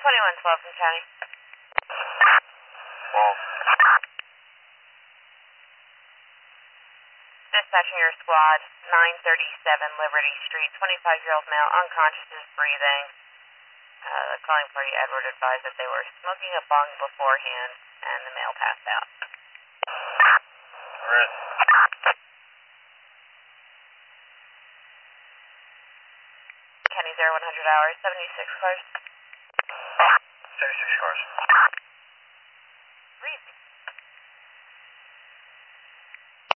2112 from County. Well, Dispatching your squad, 937 Liberty Street, 25-year-old male, unconscious, is breathing. Calling party Edward advised that they were smoking a bong beforehand, and the male passed out. where is Kenny 0100 hours, 76 cars. 76 cars?